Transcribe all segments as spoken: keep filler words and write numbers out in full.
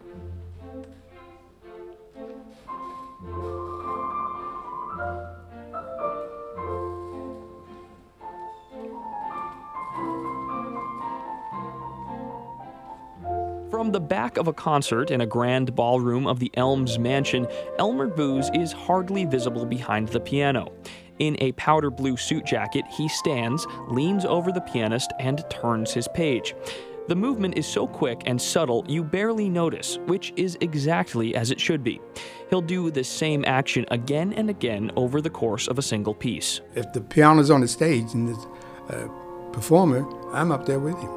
From the back of a concert in a grand ballroom of the Elms Mansion, Elmer Booz is hardly visible behind the piano. In a powder blue suit jacket, he stands, leans over the pianist, and turns his page. The movement is so quick and subtle you barely notice, which is exactly as it should be. He'll do the same action again and again over the course of a single piece. If the piano's on the stage and there's a performer, I'm up there with him.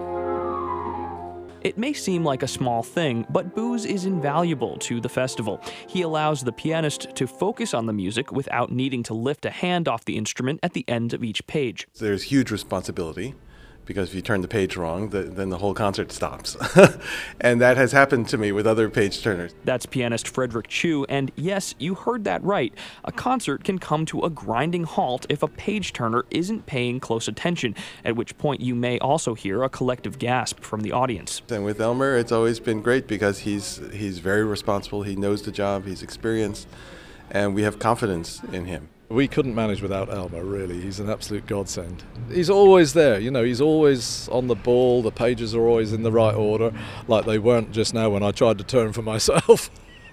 It may seem like a small thing, but Booz is invaluable to the festival. He allows the pianist to focus on the music without needing to lift a hand off the instrument at the end of each page. There's huge responsibility, because if you turn the page wrong, the, then the whole concert stops. And that has happened to me with other page turners. That's pianist Frederick Chu, and yes, you heard that right. A concert can come to a grinding halt if a page turner isn't paying close attention, at which point you may also hear a collective gasp from the audience. And with Elmer, it's always been great because he's, he's very responsible, he knows the job, he's experienced, and we have confidence in him. We couldn't manage without Elmer, really. He's an absolute godsend. He's always there, you know, he's always on the ball, the pages are always in the right order, like they weren't just now when I tried to turn for myself.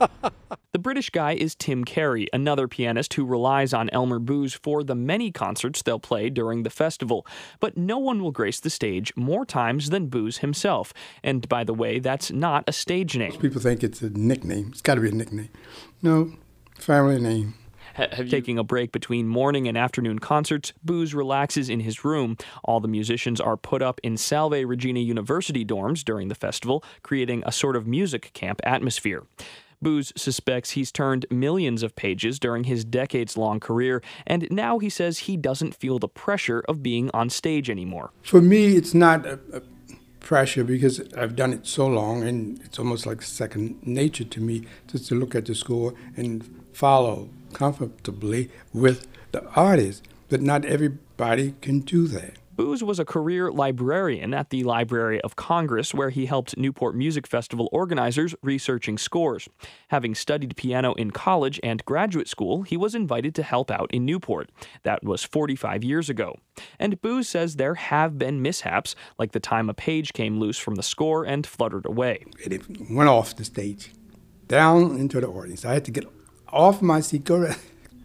The British guy is Tim Carey, another pianist who relies on Elmer Booz for the many concerts they'll play during the festival. But no one will grace the stage more times than Booz himself. And by the way, that's not a stage name. People think it's a nickname. It's got to be a nickname. No, family name. Have you... Taking a break between morning and afternoon concerts, Booz relaxes in his room. All the musicians are put up in Salve Regina University dorms during the festival, creating a sort of music camp atmosphere. Booz suspects he's turned millions of pages during his decades-long career, and now he says he doesn't feel the pressure of being on stage anymore. For me, it's not a, a pressure because I've done it so long, and it's almost like second nature to me just to look at the score and follow comfortably with the artist, but not everybody can do that. Booz was a career librarian at the Library of Congress, where he helped Newport Music Festival organizers researching scores. Having studied piano in college and graduate school, he was invited to help out in Newport. That was forty-five years ago. And Booz says there have been mishaps, like the time a page came loose from the score and fluttered away. It went off the stage, down into the audience. I had to get off my seat, go around,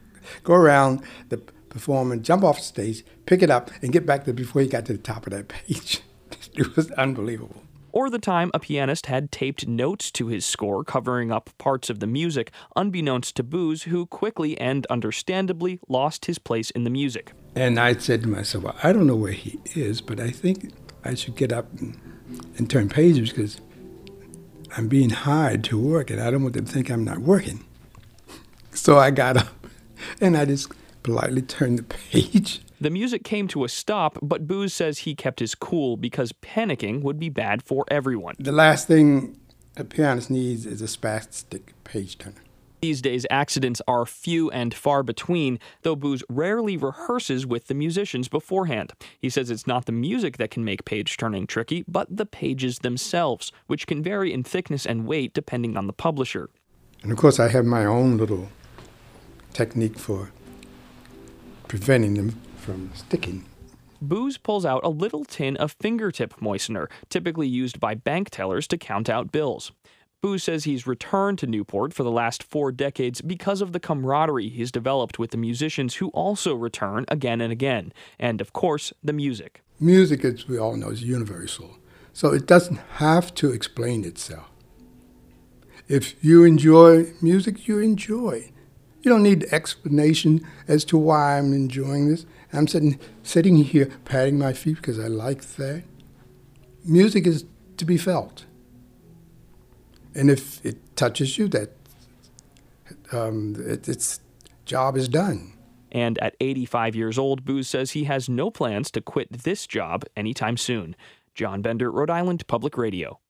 go around the performer, jump off the stage, pick it up, and get back there before he got to the top of that page. It was unbelievable. Or the time a pianist had taped notes to his score covering up parts of the music, unbeknownst to Booz, who quickly and understandably lost his place in the music. And I said to myself, well, I don't know where he is, but I think I should get up and, and turn pages because I'm being hired to work, and I don't want them to think I'm not working. So I got up, and I just politely turned the page. The music came to a stop, but Booz says he kept his cool because panicking would be bad for everyone. The last thing a pianist needs is a spastic page turner. These days, accidents are few and far between, though Booz rarely rehearses with the musicians beforehand. He says it's not the music that can make page turning tricky, but the pages themselves, which can vary in thickness and weight depending on the publisher. And of course, I have my own little technique for preventing them from sticking. Booz pulls out a little tin of fingertip moistener, typically used by bank tellers to count out bills. Booz says he's returned to Newport for the last four decades because of the camaraderie he's developed with the musicians who also return again and again, and of course, the music. Music, as we all know, is universal, so it doesn't have to explain itself. If you enjoy music, you enjoy. You don't need explanation as to why I'm enjoying this. I'm sitting, sitting here patting my feet because I like that. Music is to be felt. And if it touches you, that um, it, its job is done. And at eighty-five years old, Booz says he has no plans to quit this job anytime soon. John Bender, Rhode Island Public Radio.